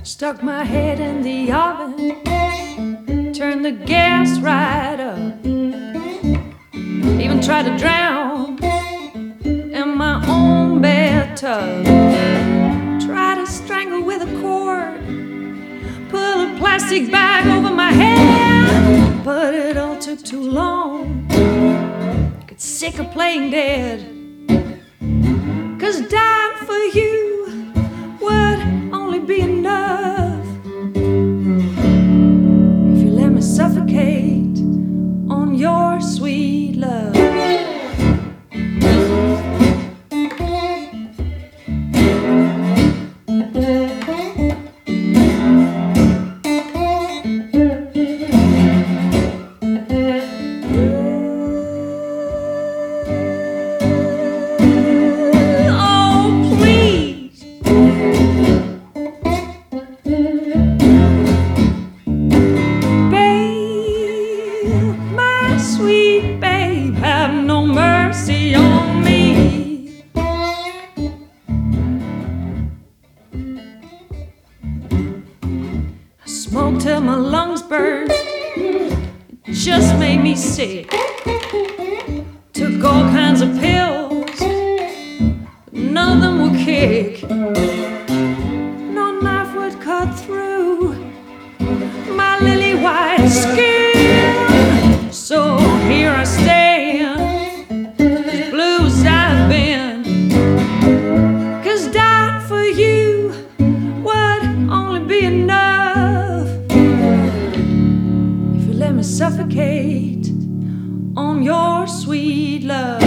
Stuck my head in the oven, turned the gas right up, even tried to drown in my own bathtub. Tried to strangle with a cord, pull a plastic bag over my head, but it all took too long. Got sick of playing dead, 'cause dying for you would only be enough if you let me suffocate on your sweet love. Sweet babe, have no mercy on me. I smoked till my lungs burned, it just made me sick. Took all kinds of pills, but none of them would kick. No knife would cut through my lily white skin. So here I stand, as blue as I've been, 'cause dying for you would only be enough if you let me suffocate on your sweet love.